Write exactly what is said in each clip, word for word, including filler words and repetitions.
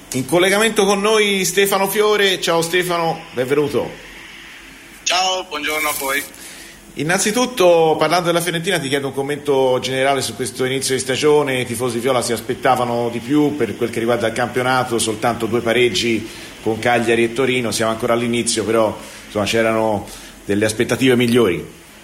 In collegamento con noi Stefano Fiore. Ciao Stefano, benvenuto. Ciao, buongiorno a voi. Innanzitutto, parlando della Fiorentina, ti chiedo un commento generale su questo inizio di stagione. I tifosi viola si aspettavano di più per quel che riguarda il campionato, soltanto due pareggi con Cagliari e Torino, siamo ancora all'inizio, però insomma c'erano delle aspettative migliori.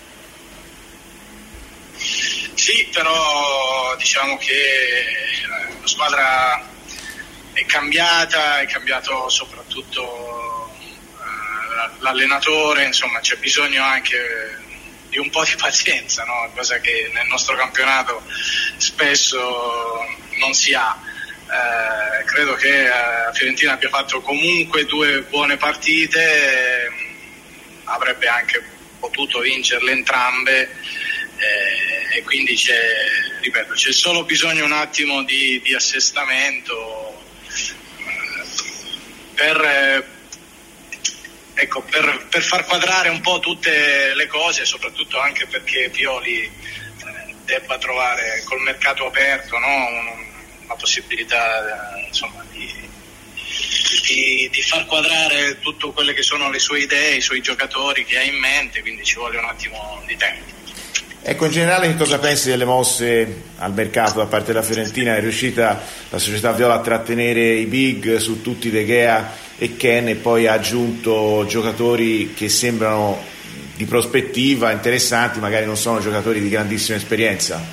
Sì, però diciamo che la squadra è cambiata, è cambiato soprattutto l'allenatore, insomma c'è bisogno anche di un po' di pazienza, no? Cosa che nel nostro campionato spesso non si ha. Eh, credo che la Fiorentina abbia fatto comunque due buone partite, eh, avrebbe anche potuto vincerle entrambe, eh, e quindi c'è, ripeto, c'è solo bisogno un attimo di, di assestamento eh, per... Eh, Ecco, per, per far quadrare un po' tutte le cose, soprattutto anche perché Pioli eh, debba trovare col mercato aperto, no? una, una possibilità eh, insomma, di, di, di far quadrare tutte quelle che sono le sue idee, i suoi giocatori che ha in mente, quindi ci vuole un attimo di tempo. Ecco, in generale che cosa pensi delle mosse al mercato da parte della Fiorentina? È riuscita la società viola a trattenere i big su tutti De Gea e Ken, e poi ha aggiunto giocatori che sembrano di prospettiva interessanti, magari non sono giocatori di grandissima esperienza.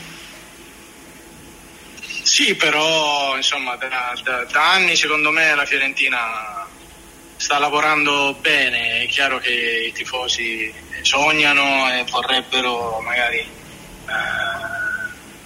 Sì, però insomma da, da, da anni secondo me la Fiorentina sta lavorando bene. È chiaro che i tifosi sognano e vorrebbero magari eh,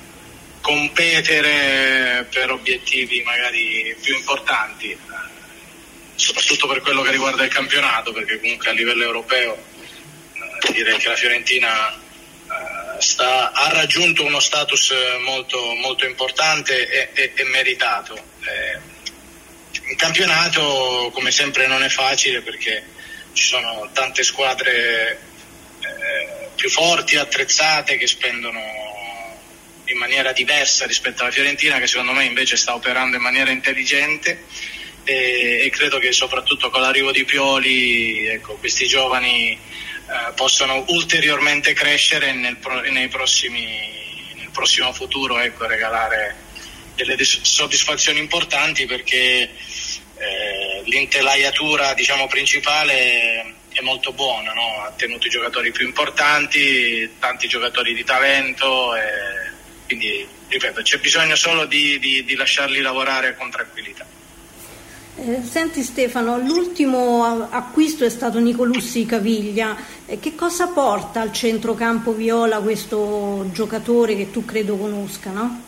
competere per obiettivi magari più importanti, eh, soprattutto per quello che riguarda il campionato, perché comunque a livello europeo eh, direi che la Fiorentina eh, sta, ha raggiunto uno status molto, molto importante e, e, e meritato. Eh, il campionato come sempre non è facile perché ci sono tante squadre eh, più forti, attrezzate, che spendono in maniera diversa rispetto alla Fiorentina, che secondo me invece sta operando in maniera intelligente, e, e credo che soprattutto con l'arrivo di Pioli, ecco, questi giovani eh, possano ulteriormente crescere nel, pro, nei prossimi, nel prossimo futuro, ecco, regalare delle soddisfazioni importanti, perché eh, l'intelaiatura, diciamo, principale è molto buona, no? Ha tenuto i giocatori più importanti, tanti giocatori di talento, e quindi ripeto, c'è bisogno solo di, di, di lasciarli lavorare con tranquillità. Eh, senti Stefano, l'ultimo acquisto è stato Nicolussi Caviglia. Eh, che cosa porta al centrocampo viola questo giocatore che tu credo conosca, no?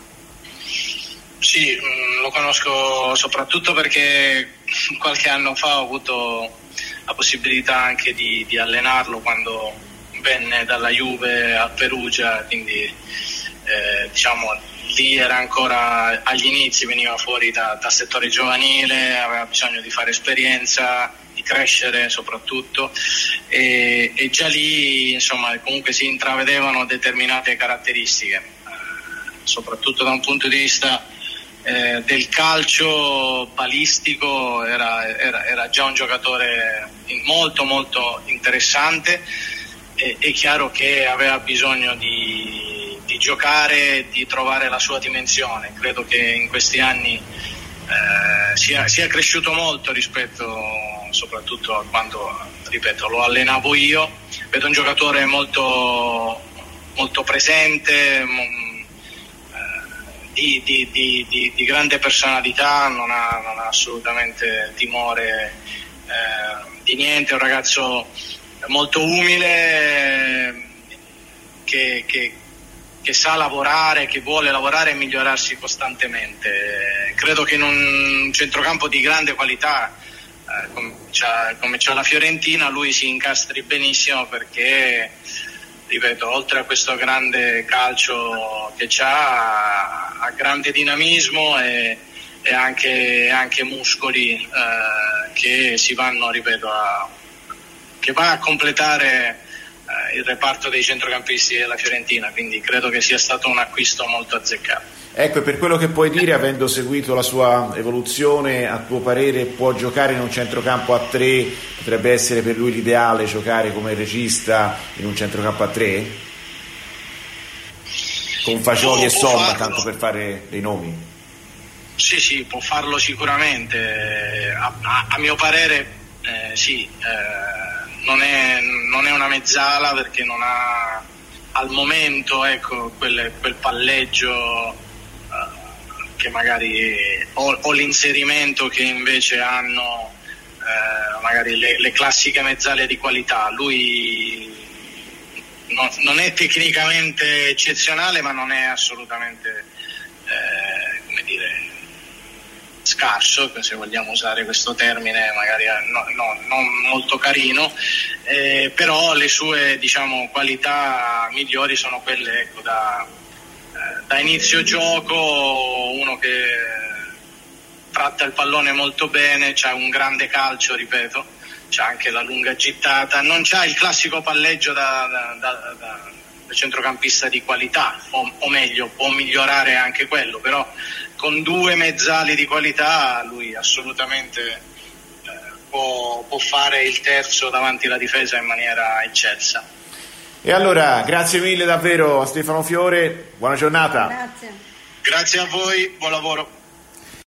Sì, mh, lo conosco soprattutto perché qualche anno fa ho avuto la possibilità anche di, di allenarlo quando venne dalla Juve a Perugia, quindi eh, diciamo lì era ancora agli inizi, veniva fuori da, da settore giovanile, aveva bisogno di fare esperienza, di crescere soprattutto, e, e già lì insomma comunque si intravedevano determinate caratteristiche, eh, soprattutto da un punto di vista eh, del calcio balistico. Era, era, era già un giocatore molto molto interessante, e, è chiaro che aveva bisogno di, di giocare, di trovare la sua dimensione. Credo che in questi anni eh, sia, sia cresciuto molto rispetto soprattutto a quando, ripeto, lo allenavo io. Vedo un giocatore molto, molto presente, Di, di, di, di, di grande personalità, non ha, non ha assolutamente timore eh, di niente, è un ragazzo molto umile, che, che, che sa lavorare, che vuole lavorare e migliorarsi costantemente. Credo che in un centrocampo di grande qualità eh, come, c'ha, come c'ha la Fiorentina lui si incastri benissimo, perché ripeto, oltre a questo grande calcio che c'ha, ha grande dinamismo e, e anche, anche muscoli eh, che si vanno, ripeto, a, che va a completare eh, il reparto dei centrocampisti della Fiorentina, quindi credo che sia stato un acquisto molto azzeccato. Ecco, e per quello che puoi dire, avendo seguito la sua evoluzione, a tuo parere può giocare in un centrocampo a tre? Potrebbe essere per lui l'ideale giocare come regista in un centrocampo a tre? Con Fagioli e Somma, tanto per fare dei nomi. Sì, sì, può farlo sicuramente. A, a, a mio parere eh, sì, eh, non, è, non è una mezzala, perché non ha al momento, ecco, quel, quel palleggio che magari o, o l'inserimento che invece hanno eh, magari le, le classiche mezzale di qualità. Lui no, non è tecnicamente eccezionale, ma non è assolutamente eh, come dire, scarso, se vogliamo usare questo termine magari no, no, non molto carino, eh, però le sue, diciamo, qualità migliori sono quelle, ecco, da da inizio gioco, uno che tratta il pallone molto bene, c'ha un grande calcio, ripeto, c'ha anche la lunga gittata, non c'ha il classico palleggio da, da, da, da, da centrocampista di qualità, o, o meglio, può migliorare anche quello, però con due mezzali di qualità lui assolutamente eh, può, può fare il terzo davanti alla difesa in maniera eccelsa. E allora, grazie mille davvero a Stefano Fiore, buona giornata. Grazie. Grazie a voi, buon lavoro.